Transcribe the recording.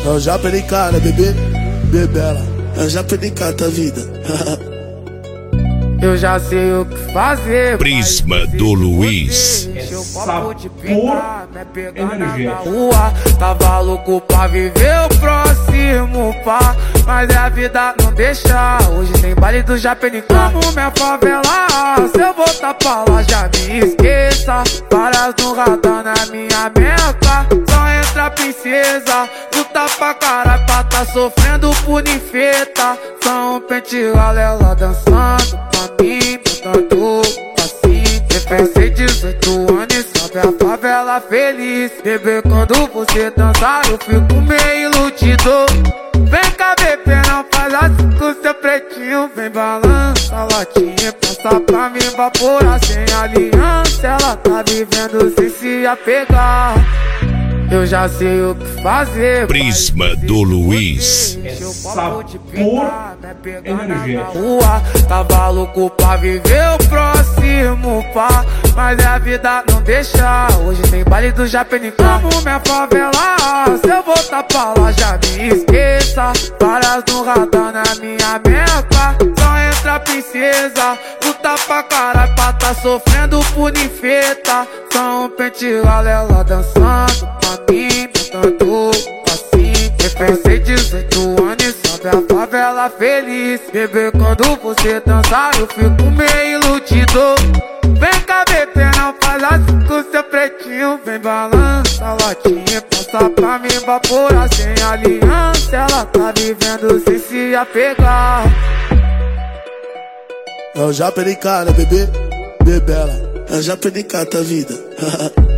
Eu já perdi cara, bebê, bebela. Eu já perdi cara vida. Eu já sei o que fazer. Prisma do Luiz. Sabor energético. Rua, tava louco pra viver o próximo pá, mas a vida não deixa. Hoje tem baile do Japenicá. Amo minha favela, se eu voltar pra lá já me esqueça. Várias no radar na minha meca. Só entra princesa, luta pra caralho pra tá sofrendo por ninfeta. Só um pente galela dançando pra mim, botando assim. Pensei 18 anos e sabe a favela feliz. Bebê, quando você dançar eu fico meio iludido. Vem cá, bebê, não faz assim com seu pretinho. Vem balança a latinha, passa pra mim evaporar sem aliança. Ela tá vivendo sem se apegar. Eu já sei o que fazer. Prisma do Luiz. Sabor energético. Rua, tava louco pra viver o próximo pá, mas a vida não deixa. Hoje tem baile do Japenicá. Amo minha favela, se eu voltar pra lá já me esqueça. Várias no radar na minha meca. Só entra princesa, luta pra caralho pra tá sofrendo por ninfeta. Só um pente galela dançando pra mim, botando assim. Pensei 18 anos e sabe a favela feliz. Bebê, quando você dançar eu fico meio iludido. Vem cá, bebê, não faz assim com seu pretinho. Vem balança a latinha, passa pra mim evaporar sem aliança. Ela tá vivendo sem se apegar. Eu já perdi cara, bebê, bebela. Eu já perdi cara vida.